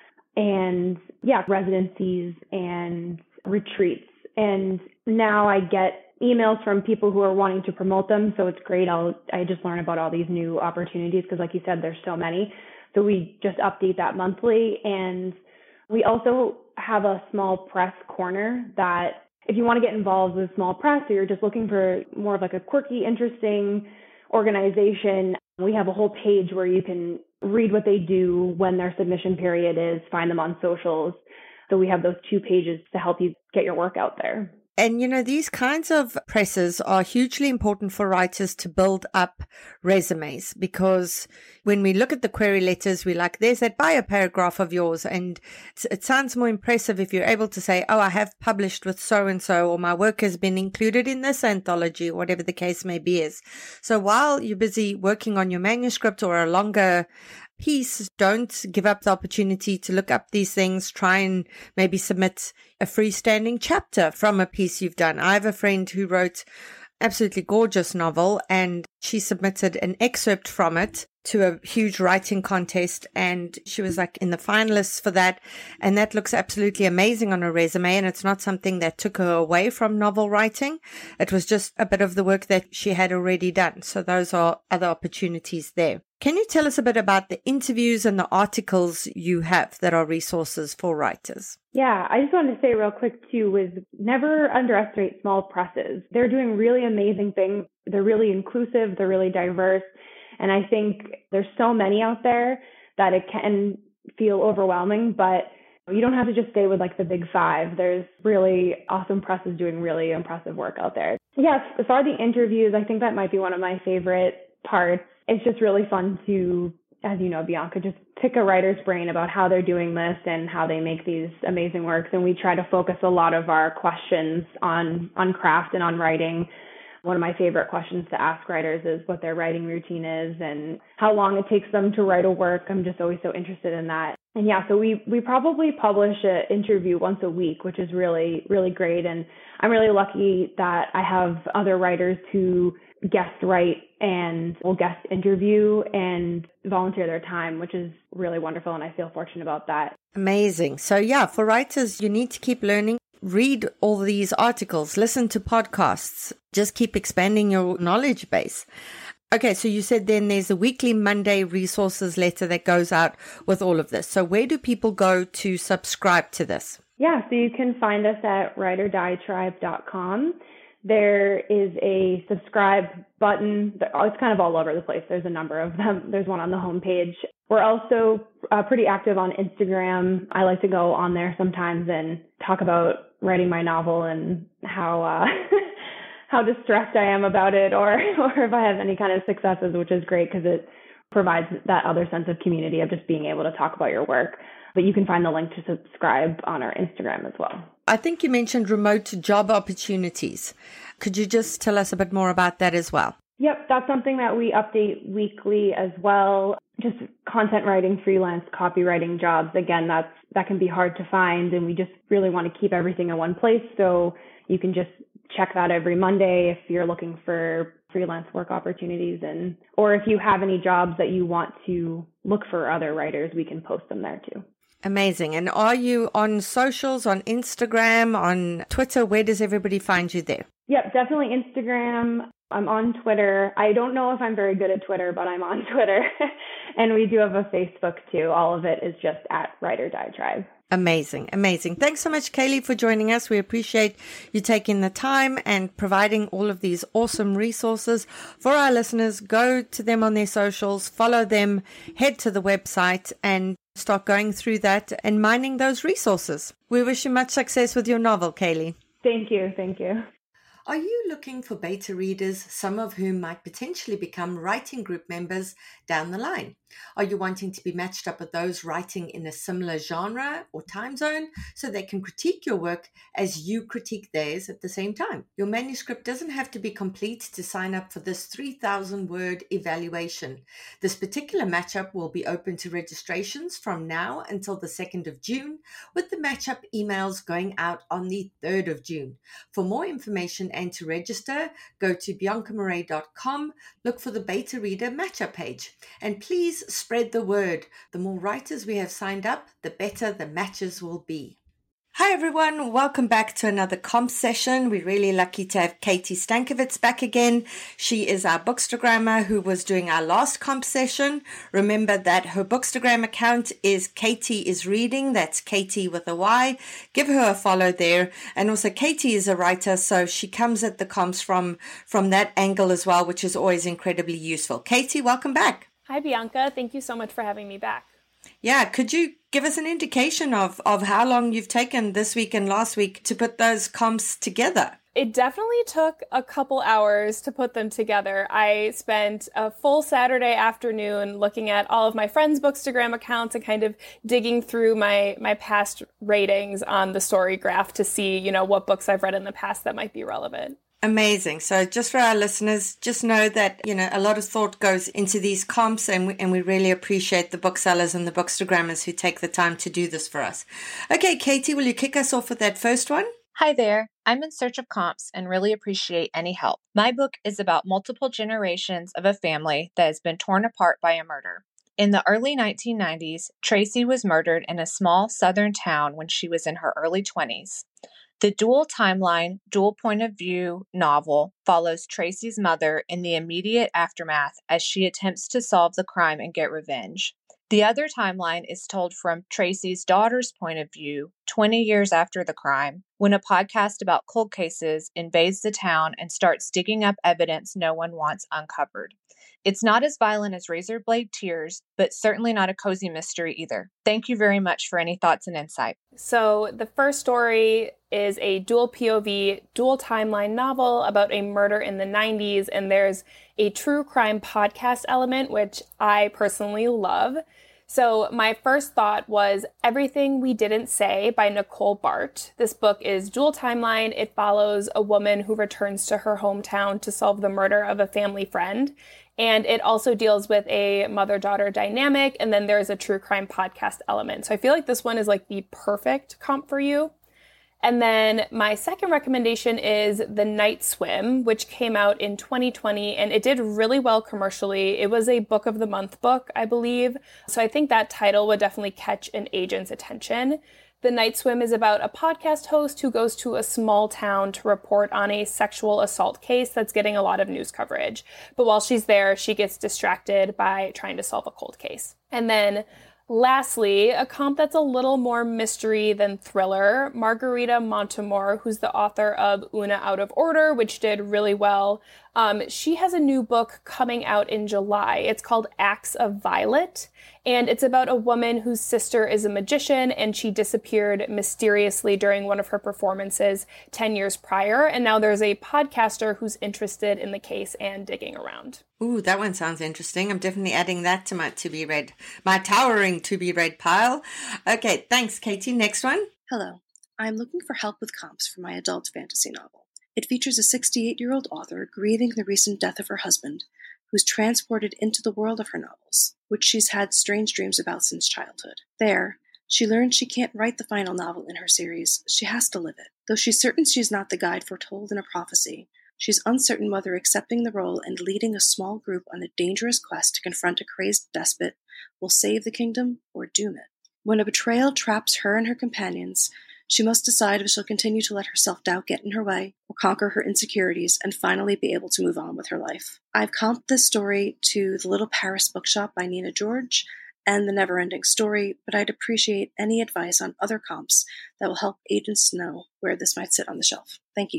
and yeah, residencies and retreats. And now I get emails from people who are wanting to promote them. So it's great. I'll, I just learn about all these new opportunities because like you said, there's so many. So we just update that monthly. And we also have a small press corner that if you want to get involved with small press, or you're just looking for more of like a quirky, interesting organization, we have a whole page where you can read what they do when their submission period is, find them on socials. So we have those two pages to help you get your work out there. And, you know, these kinds of presses are hugely important for writers to build up resumes, because when we look at the query letters, we're like, there's that bio paragraph of yours. And it sounds more impressive if you're able to say, oh, I have published with so-and-so, or my work has been included in this anthology, or whatever the case may be is. So while you're busy working on your manuscript or a longer piece, don't give up the opportunity to look up these things. Try and maybe submit a freestanding chapter from a piece you've done. I have a friend who wrote absolutely gorgeous novel, and she submitted an excerpt from it to a huge writing contest, and she was like in the finalists for that. And that looks absolutely amazing on her resume. And it's not something that took her away from novel writing. It was just a bit of the work that she had already done. So those are other opportunities there. Can you tell us a bit about the interviews and the articles you have that are resources for writers? Yeah, I just wanted to say real quick too, was never underestimate small presses. They're doing really amazing things. They're really inclusive. They're really diverse. And I think there's so many out there that it can feel overwhelming, but you don't have to just stay with like the big five. There's really awesome presses doing really impressive work out there. Yes, as far as the interviews, I think that might be one of my favorite parts. It's just really fun to, as you know, Bianca, just pick a writer's brain about how they're doing this and how they make these amazing works. And we try to focus a lot of our questions on, on craft and on writing. One of my favorite questions to ask writers is what their writing routine is and how long it takes them to write a work. I'm just always so interested in that. And yeah, so we we probably publish an interview once a week, which is really, really great. And I'm really lucky that I have other writers who guest write and will guest interview and volunteer their time, which is really wonderful. And I feel fortunate about that. Amazing. So yeah, for writers, you need to keep learning. Read all these articles, listen to podcasts, just keep expanding your knowledge base. Okay, so you said then there's a weekly Monday resources letter that goes out with all of this. So where do people go to subscribe to this? Yeah, so you can find us at writer die tribe dot com. There is a subscribe button. It's kind of all over the place. There's a number of them. There's one on the homepage. We're also uh, pretty active on Instagram. I like to go on there sometimes and talk about writing my novel and how uh, how distressed I am about it, or or if I have any kind of successes, which is great because it provides that other sense of community of just being able to talk about your work. But you can find the link to subscribe on our Instagram as well. I think you mentioned remote job opportunities. Could you just tell us a bit more about that as well? Yep, that's something that we update weekly as well. Just content writing, freelance copywriting jobs. Again, that's that can be hard to find, and we just really want to keep everything in one place. So you can just check that every Monday if you're looking for freelance work opportunities, and or if you have any jobs that you want to look for other writers, we can post them there too. Amazing. And are you on socials, on Instagram, on Twitter? Where does everybody find you there? Yep, definitely Instagram. I'm on Twitter. I don't know if I'm very good at Twitter, but I'm on Twitter. And we do have a Facebook too. All of it is just at Writer Die Tribe. Amazing. Amazing. Thanks so much, Kaylee, for joining us. We appreciate you taking the time and providing all of these awesome resources for our listeners. Go to them on their socials, follow them, head to the website and start going through that and mining those resources. We wish you much success with your novel, Kaylee. Thank you. Thank you. Are you looking for beta readers, some of whom might potentially become writing group members down the line? Are you wanting to be matched up with those writing in a similar genre or time zone so they can critique your work as you critique theirs at the same time? Your manuscript doesn't have to be complete to sign up for this three thousand word evaluation. This particular matchup will be open to registrations from now until the second of June, with the matchup emails going out on the third of June. For more information and to register, go to bianca marais dot com, look for the beta reader matchup page, and please spread the word. The more writers we have signed up, the better the matches will be. Hi everyone, welcome back to another comp session. We're really lucky to have Katie Stankiewicz back again. She is our Bookstagrammer who was doing our last comp session. Remember that her Bookstagram account is Katie is Reading. That's Katie with a Y. Give her a follow there. And also Katie is a writer, so she comes at the comps from, from that angle as well, which is always incredibly useful. Katie, welcome back. Hi, Bianca. Thank you so much for having me back. Yeah, could you give us an indication of, of how long you've taken this week and last week to put those comps together? It definitely took a couple hours to put them together. I spent a full Saturday afternoon looking at all of my friends' Bookstagram accounts and kind of digging through my, my past ratings on the story graph to see, you know, what books I've read in the past that might be relevant. Amazing. So just for our listeners, just know that, you know, a lot of thought goes into these comps, and we, and we really appreciate the booksellers and the bookstagrammers who take the time to do this for us. Okay, Katie, will you kick us off with that first one? Hi there. I'm in search of comps and really appreciate any help. My book is about multiple generations of a family that has been torn apart by a murder. In the early nineteen nineties, Tracy was murdered in a small southern town when she was in her early twenties. The dual timeline, dual point of view novel follows Tracy's mother in the immediate aftermath as she attempts to solve the crime and get revenge. The other timeline is told from Tracy's daughter's point of view twenty years after the crime, when a podcast about cold cases invades the town and starts digging up evidence no one wants uncovered. It's not as violent as Razor Blade Tears, but certainly not a cozy mystery either. Thank you very much for any thoughts and insight. So the first story is a dual P O V, dual timeline novel about a murder in the nineties, and there's a true crime podcast element, which I personally love. So my first thought was Everything We Didn't Say by Nicole Bart. This book is dual timeline. It follows a woman who returns to her hometown to solve the murder of a family friend. And it also deals with a mother-daughter dynamic. And then there's a true crime podcast element. So I feel like this one is like the perfect comp for you. And then my second recommendation is The Night Swim, which came out in twenty twenty, and it did really well commercially. It was a Book of the Month book, I believe. So I think that title would definitely catch an agent's attention. The Night Swim is about a podcast host who goes to a small town to report on a sexual assault case that's getting a lot of news coverage. But while she's there, she gets distracted by trying to solve a cold case. And then lastly, a comp that's a little more mystery than thriller, Margarita Montemor, who's the author of Una Out of Order, which did really well. Um, she has a new book coming out in July. It's called Acts of Violet, and it's about a woman whose sister is a magician, and she disappeared mysteriously during one of her performances ten years prior, and now there's a podcaster who's interested in the case and digging around. Ooh, that one sounds interesting. I'm definitely adding that to my to-be-read, my towering to-be-read pile. Okay, thanks, Katie. Next one. Hello. I'm looking for help with comps for my adult fantasy novel. It features a sixty-eight-year-old author grieving the recent death of her husband, who's transported into the world of her novels, which she's had strange dreams about since childhood. There, she learns she can't write the final novel in her series. She has to live it. Though she's certain she's not the guide foretold in a prophecy, she's uncertain whether accepting the role and leading a small group on a dangerous quest to confront a crazed despot will save the kingdom or doom it. When a betrayal traps her and her companions, she must decide if she'll continue to let her self-doubt get in her way or conquer her insecurities and finally be able to move on with her life. I've comped this story to The Little Paris Bookshop by Nina George and The Never-Ending Story, but I'd appreciate any advice on other comps that will help agents know where this might sit on the shelf. Thank you.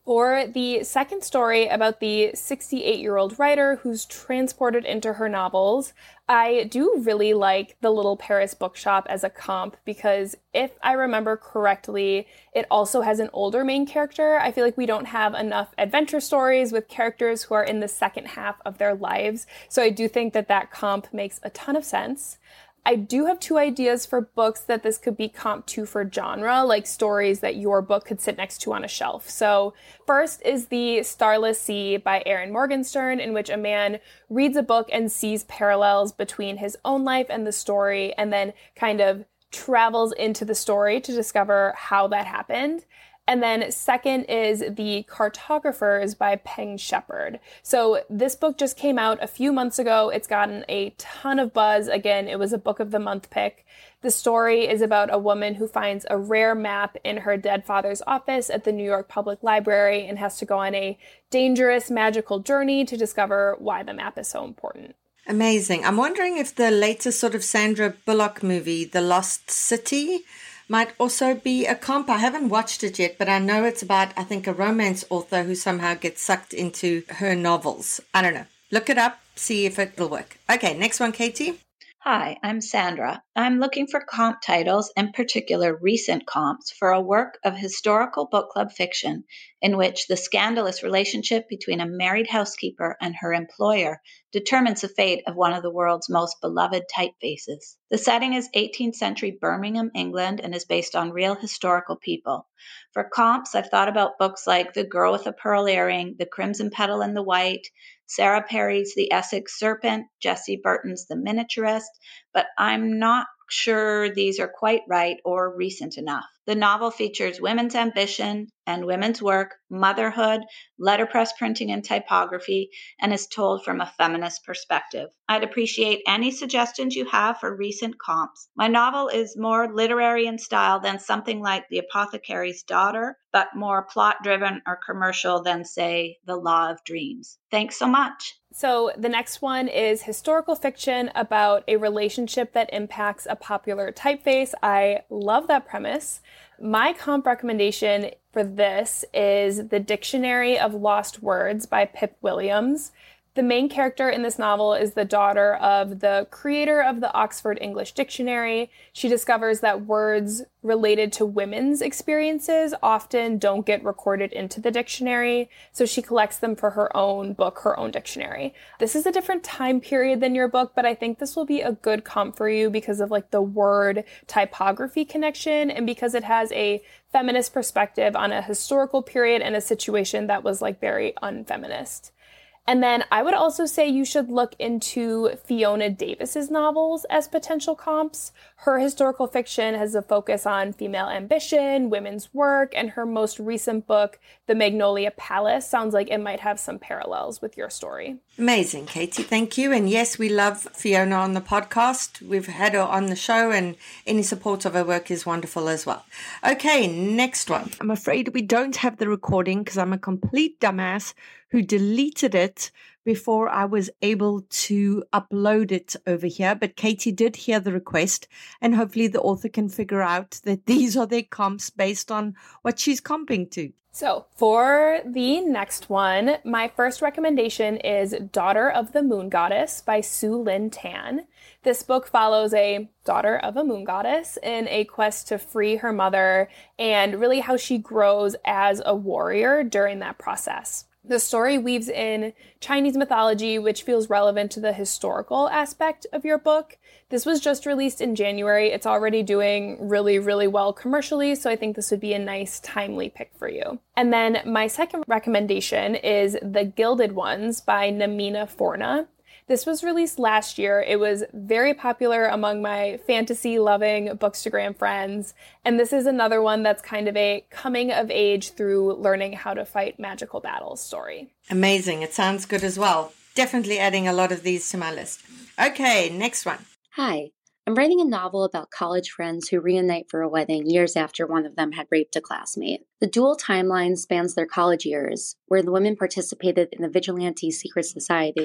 For the second story about the sixty-eight-year-old writer who's transported into her novels, I do really like The Little Paris Bookshop as a comp because if I remember correctly, it also has an older main character. I feel like we don't have enough adventure stories with characters who are in the second half of their lives, so I do think that that comp makes a ton of sense. I do have two ideas for books that this could be comp to for genre, like stories that your book could sit next to on a shelf. So first is The Starless Sea by Erin Morgenstern, in which a man reads a book and sees parallels between his own life and the story, and then kind of travels into the story to discover how that happened. And then second is The Cartographers by Peng Shepherd. So this book just came out a few months ago. It's gotten a ton of buzz. Again, it was a book of the month pick. The story is about a woman who finds a rare map in her dead father's office at the New York Public Library and has to go on a dangerous, magical journey to discover why the map is so important. Amazing. I'm wondering if the latest sort of Sandra Bullock movie, The Lost City, might also be a comp. I haven't watched it yet, but I know it's about, I think, a romance author who somehow gets sucked into her novels. I don't know. Look it up, see if it'll work. Okay, next one, Katie. Hi, I'm Sandra. I'm looking for comp titles, in particular recent comps, for a work of historical book club fiction in which the scandalous relationship between a married housekeeper and her employer determines the fate of one of the world's most beloved typefaces. The setting is eighteenth century Birmingham, England, and is based on real historical people. For comps, I've thought about books like The Girl with a Pearl Earring, The Crimson Petal and the White, Sarah Perry's The Essex Serpent, Jessie Burton's The Miniaturist, but I'm not sure these are quite right or recent enough. The novel features women's ambition and women's work, motherhood, letterpress printing and typography, and is told from a feminist perspective. I'd appreciate any suggestions you have for recent comps. My novel is more literary in style than something like The Apothecary's Daughter, but more plot-driven or commercial than, say, The Law of Dreams. Thanks so much. So the next one is historical fiction about a relationship that impacts a popular typeface. I love that premise. My comp recommendation for this is The Dictionary of Lost Words by Pip Williams. The main character in this novel is the daughter of the creator of the Oxford English Dictionary. She discovers that words related to women's experiences often don't get recorded into the dictionary, so she collects them for her own book, her own dictionary. This is a different time period than your book, but I think this will be a good comp for you because of like the word typography connection and because it has a feminist perspective on a historical period and a situation that was like very unfeminist. And then I would also say you should look into Fiona Davis's novels as potential comps. Her historical fiction has a focus on female ambition, women's work, and her most recent book, The Magnolia Palace, sounds like it might have some parallels with your story. Amazing, Katie. Thank you. And yes, we love Fiona on the podcast. We've had her on the show, and any support of her work is wonderful as well. Okay, next one. I'm afraid we don't have the recording because I'm a complete dumbass who deleted it before I was able to upload it over here. But Katie did hear the request, and hopefully the author can figure out that these are their comps based on what she's comping to. So for the next one, my first recommendation is Daughter of the Moon Goddess by Sue Lynn Tan. This book follows a daughter of a moon goddess in a quest to free her mother and really how she grows as a warrior during that process. The story weaves in Chinese mythology, which feels relevant to the historical aspect of your book. This was just released in January. It's already doing really, really well commercially, so I think this would be a nice, timely pick for you. And then my second recommendation is The Gilded Ones by Namina Forna. This was released last year. It was very popular among my fantasy-loving Bookstagram friends, and this is another one that's kind of a coming-of-age through learning how to fight magical battles story. Amazing. It sounds good as well. Definitely adding a lot of these to my list. Okay, next one. Hi. I'm writing a novel about college friends who reunite for a wedding years after one of them had raped a classmate. The dual timeline spans their college years, where the women participated in the vigilante secret society,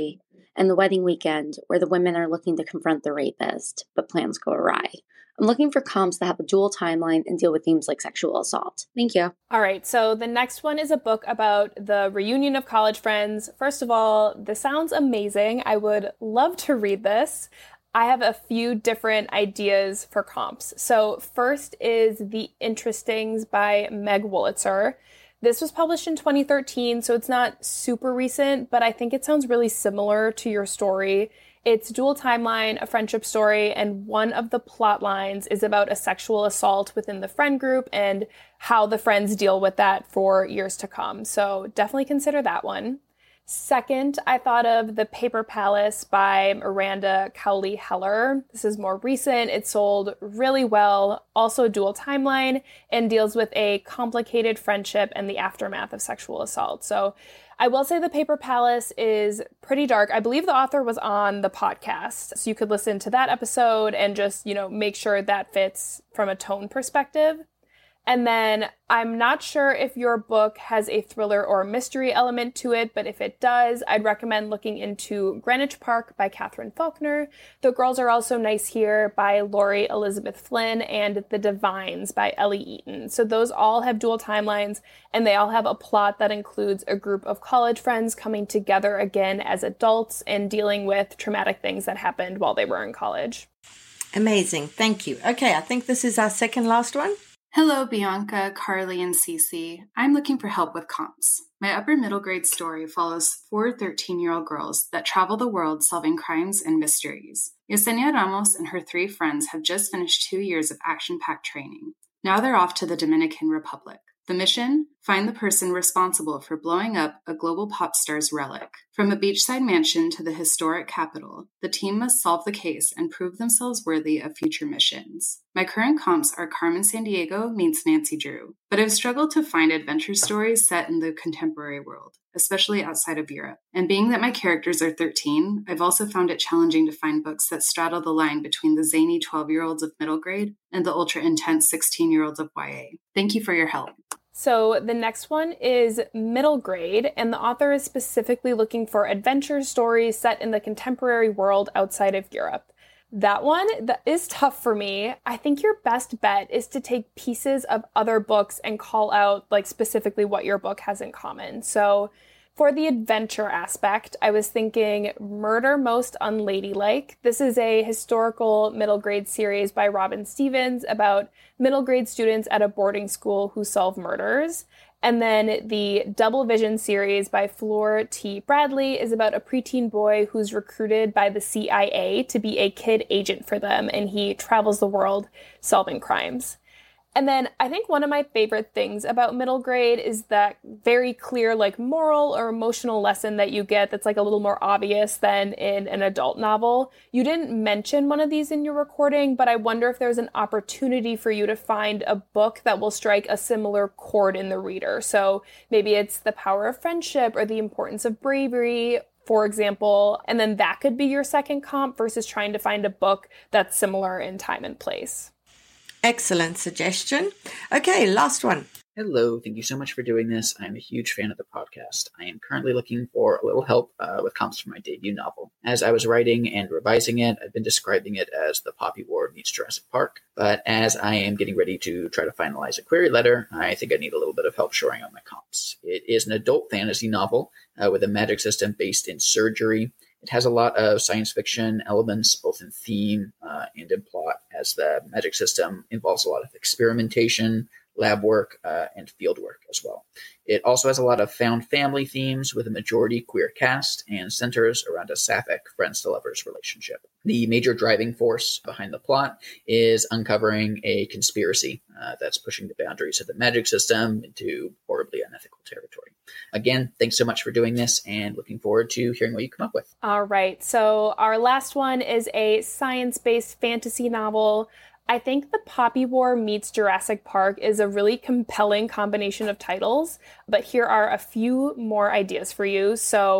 and The Wedding Weekend, where the women are looking to confront the rapist, but plans go awry. I'm looking for comps that have a dual timeline and deal with themes like sexual assault. Thank you. All right, so the next one is a book about the reunion of college friends. First of all, this sounds amazing. I would love to read this. I have a few different ideas for comps. So first is The Interestings by Meg Wolitzer. This was published in twenty thirteen, so it's not super recent, but I think it sounds really similar to your story. It's dual timeline, a friendship story, and one of the plot lines is about a sexual assault within the friend group and how the friends deal with that for years to come. So definitely consider that one. Second, I thought of The Paper Palace by Miranda Cowley Heller. This is more recent. It sold really well, also dual timeline, and deals with a complicated friendship and the aftermath of sexual assault. So I will say The Paper Palace is pretty dark. I believe the author was on the podcast, so you could listen to that episode and just, you know, make sure that fits from a tone perspective. And then I'm not sure if your book has a thriller or mystery element to it, but if it does, I'd recommend looking into Greenwich Park by Catherine Faulkner, The Girls Are Also Nice Here by Laurie Elizabeth Flynn, and The Divines by Ellie Eaton. So those all have dual timelines, and they all have a plot that includes a group of college friends coming together again as adults and dealing with traumatic things that happened while they were in college. Amazing. Thank you. Okay, I think this is our second last one. Hello, Bianca, Carly, and Cece. I'm looking for help with comps. My upper middle grade story follows four thirteen-year-old girls that travel the world solving crimes and mysteries. Yesenia Ramos and her three friends have just finished two years of action-packed training. Now they're off to the Dominican Republic. The mission? Find the person responsible for blowing up a global pop star's relic. From a beachside mansion to the historic capital, the team must solve the case and prove themselves worthy of future missions. My current comps are Carmen Sandiego meets Nancy Drew, but I've struggled to find adventure stories set in the contemporary world, especially outside of Europe. And being that my characters are thirteen, I've also found it challenging to find books that straddle the line between the zany twelve-year-olds of middle grade and the ultra-intense sixteen-year-olds of Y A. Thank you for your help. So the next one is Middle Grade, and the author is specifically looking for adventure stories set in the contemporary world outside of Europe. That one that is tough for me. I think your best bet is to take pieces of other books and call out like specifically what your book has in common. So for the adventure aspect, I was thinking Murder Most Unladylike. This is a historical middle grade series by Robin Stevens about middle grade students at a boarding school who solve murders. And then the Double Vision series by Fleur T. Bradley is about a preteen boy who's recruited by the C I A to be a kid agent for them, and he travels the world solving crimes. And then I think one of my favorite things about middle grade is that very clear, like, moral or emotional lesson that you get that's like a little more obvious than in an adult novel. You didn't mention one of these in your recording, but I wonder if there's an opportunity for you to find a book that will strike a similar chord in the reader. So maybe it's The Power of Friendship or The Importance of Bravery, for example, and then that could be your second comp versus trying to find a book that's similar in time and place. Excellent suggestion. Okay, last one. Hello, thank you so much for doing this. I'm a huge fan of the podcast. I am currently looking for a little help uh, with comps for my debut novel. As I was writing and revising it, I've been describing it as the Poppy War meets Jurassic Park. But as I am getting ready to try to finalize a query letter, I think I need a little bit of help shoring out my comps. It is an adult fantasy novel uh, with a magic system based in surgery. It has a lot of science fiction elements, both in theme uh, and in plot, as the magic system involves a lot of experimentation, lab work, uh, and field work as well. It also has a lot of found family themes with a majority queer cast and centers around a sapphic friends-to-lovers relationship. The major driving force behind the plot is uncovering a conspiracy uh, that's pushing the boundaries of the magic system into horribly unethical territory. Again, thanks so much for doing this and looking forward to hearing what you come up with. All right. So our last one is a science-based fantasy novel. I think The Poppy War meets Jurassic Park is a really compelling combination of titles, but here are a few more ideas for you. So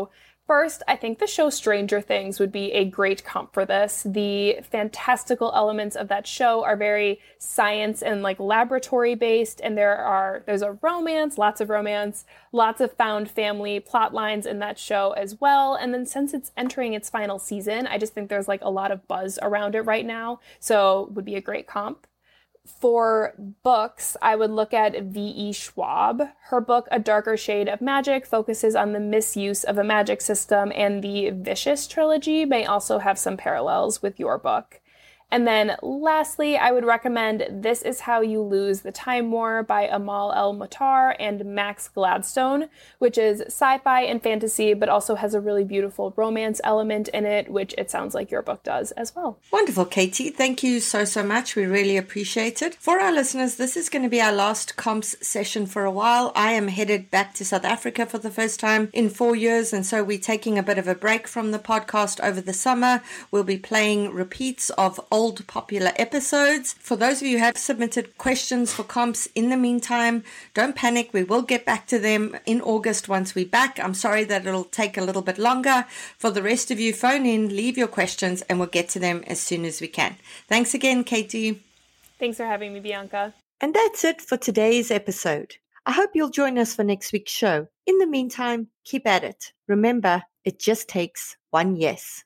First, I think the show Stranger Things would be a great comp for this. The fantastical elements of that show are very science and like laboratory based, and there are there's a romance, lots of romance, lots of found family plot lines in that show as well. And then since it's entering its final season, I just think there's like a lot of buzz around it right now, so it would be a great comp. For books, I would look at V E. Schwab. Her book, A Darker Shade of Magic, focuses on the misuse of a magic system, and the Vicious trilogy may also have some parallels with your book. And then lastly, I would recommend This Is How You Lose the Time War by Amal El-Mutar and Max Gladstone, which is sci-fi and fantasy, but also has a really beautiful romance element in it, which it sounds like your book does as well. Wonderful, Katie. Thank you so, so much. We really appreciate it. For our listeners, this is going to be our last comps session for a while. I am headed back to South Africa for the first time in four years, and so we're taking a bit of a break from the podcast over the summer. We'll be playing repeats of old Old popular episodes. For those of you who have submitted questions for comps in the meantime, don't panic. We will get back to them in August once we're back. I'm sorry that it'll take a little bit longer. For the rest of you, phone in, leave your questions, and we'll get to them as soon as we can. Thanks again, Katie. Thanks for having me, Bianca. And that's it for today's episode. I hope you'll join us for next week's show. In the meantime, keep at it. Remember, it just takes one yes.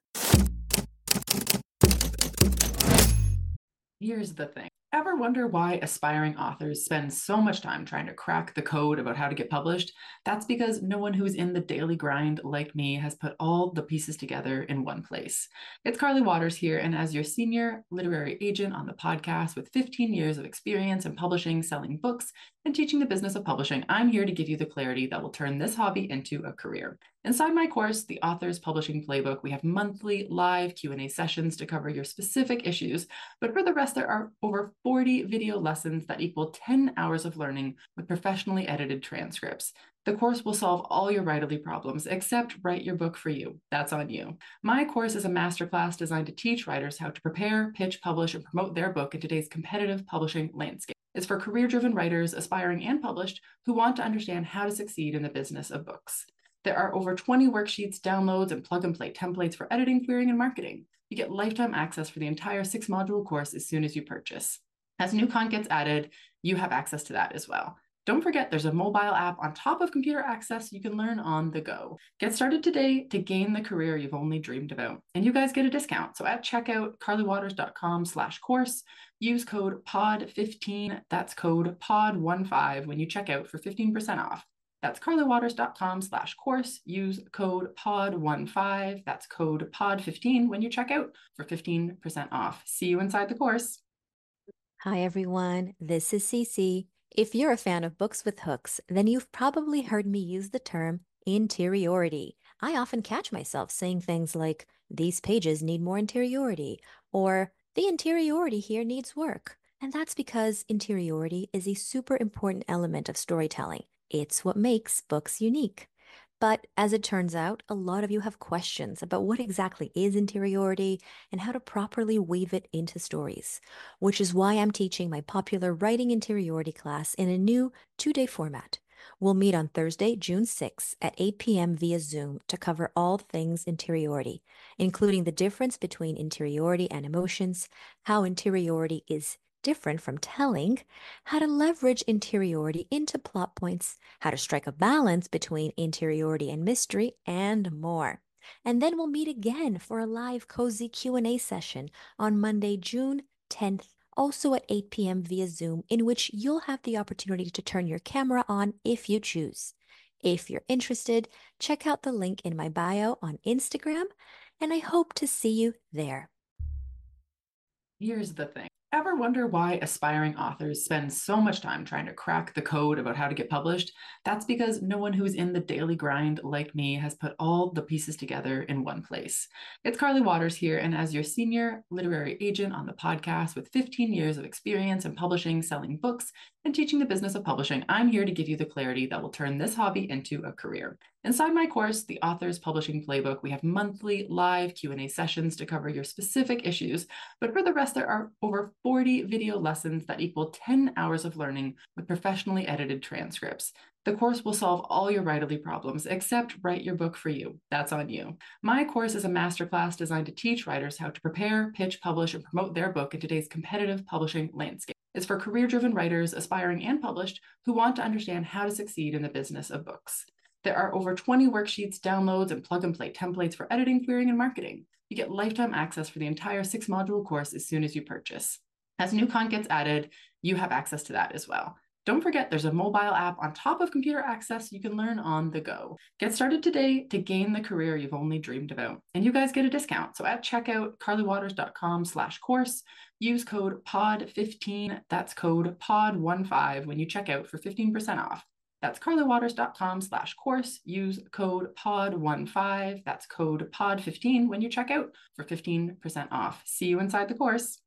Here's the thing. Ever wonder why aspiring authors spend so much time trying to crack the code about how to get published? That's because no one who's in the daily grind like me has put all the pieces together in one place. It's Carly Waters here, and as your senior literary agent on the podcast with fifteen years of experience in publishing, selling books, and teaching the business of publishing, I'm here to give you the clarity that will turn this hobby into a career. Inside my course, The Author's Publishing Playbook, we have monthly live Q and A sessions to cover your specific issues, but for the rest, there are over forty video lessons that equal ten hours of learning with professionally edited transcripts. The course will solve all your writerly problems, except write your book for you. That's on you. My course is a masterclass designed to teach writers how to prepare, pitch, publish, and promote their book in today's competitive publishing landscape. It's for career-driven writers, aspiring and published, who want to understand how to succeed in the business of books. There are over twenty worksheets, downloads, and plug-and-play templates for editing, querying, and marketing. You get lifetime access for the entire six-module course as soon as you purchase. As new content gets added, you have access to that as well. Don't forget, there's a mobile app on top of computer access you can learn on the go. Get started today to gain the career you've only dreamed about. And you guys get a discount. So at checkout, carlywaters.com slash course, use code P O D fifteen, that's code P O D fifteen when you check out for fifteen percent off. That's carlywaters.com slash course, use code P O D fifteen, that's code P O D fifteen when you check out for fifteen percent off. See you inside the course. Hi everyone, this is Cece. If you're a fan of books with hooks, then you've probably heard me use the term interiority. I often catch myself saying things like, these pages need more interiority, or the interiority here needs work. And that's because interiority is a super important element of storytelling. It's what makes books unique. But as it turns out, a lot of you have questions about what exactly is interiority and how to properly weave it into stories, which is why I'm teaching my popular Writing Interiority class in a new two-day format. We'll meet on Thursday, June sixth at eight p.m. via Zoom to cover all things interiority, including the difference between interiority and emotions, how interiority is different from telling, how to leverage interiority into plot points, how to strike a balance between interiority and mystery, and more. And then we'll meet again for a live cozy Q and A session on Monday, June tenth, also at eight p.m. via Zoom, in which you'll have the opportunity to turn your camera on if you choose. If you're interested, check out the link in my bio on Instagram, and I hope to see you there. Here's the thing. Ever wonder why aspiring authors spend so much time trying to crack the code about how to get published? That's because no one who's in the daily grind like me has put all the pieces together in one place. It's Carly Waters here, and as your senior literary agent on the podcast with fifteen years of experience in publishing, selling books, and teaching the business of publishing, I'm here to give you the clarity that will turn this hobby into a career. Inside my course, The Author's Publishing Playbook, we have monthly live Q and A sessions to cover your specific issues, but for the rest, there are over forty video lessons that equal ten hours of learning with professionally edited transcripts. The course will solve all your writerly problems, except write your book for you. That's on you. My course is a masterclass designed to teach writers how to prepare, pitch, publish, and promote their book in today's competitive publishing landscape. It's for career-driven writers, aspiring and published, who want to understand how to succeed in the business of books. There are over twenty worksheets, downloads, and plug-and-play templates for editing, querying, and marketing. You get lifetime access for the entire six-module course as soon as you purchase. As new content gets added, you have access to that as well. Don't forget, there's a mobile app on top of computer access you can learn on the go. Get started today to gain the career you've only dreamed about. And you guys get a discount. So at checkout, carlywaters.com slash course, use code P O D fifteen, that's code P O D fifteen when you check out for fifteen percent off. That's carlywaters.com slash course, use code P O D fifteen, that's code P O D fifteen when you check out for fifteen percent off. See you inside the course.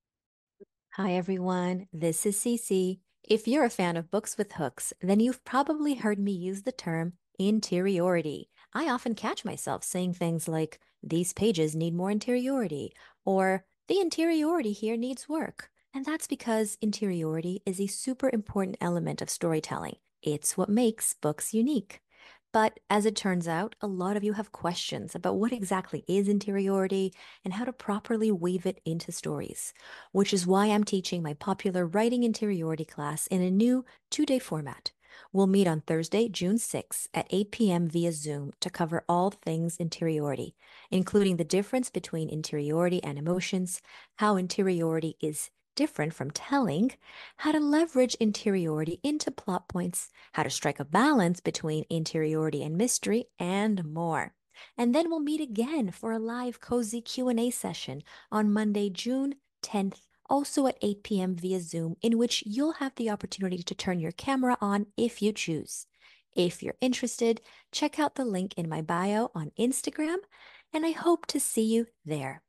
Hi everyone, this is Cece. If you're a fan of books with hooks, then you've probably heard me use the term interiority. I often catch myself saying things like, these pages need more interiority, or the interiority here needs work. And that's because interiority is a super important element of storytelling. It's what makes books unique. But as it turns out, a lot of you have questions about what exactly is interiority and how to properly weave it into stories, which is why I'm teaching my popular Writing Interiority class in a new two-day format. We'll meet on Thursday, June sixth at eight p.m. via Zoom to cover all things interiority, including the difference between interiority and emotions, how interiority is different from telling, how to leverage interiority into plot points, how to strike a balance between interiority and mystery, and more. And then we'll meet again for a live cozy Q and A session on Monday, June tenth, also at eight p.m. via Zoom, in which you'll have the opportunity to turn your camera on if you choose. If you're interested, check out the link in my bio on Instagram, and I hope to see you there.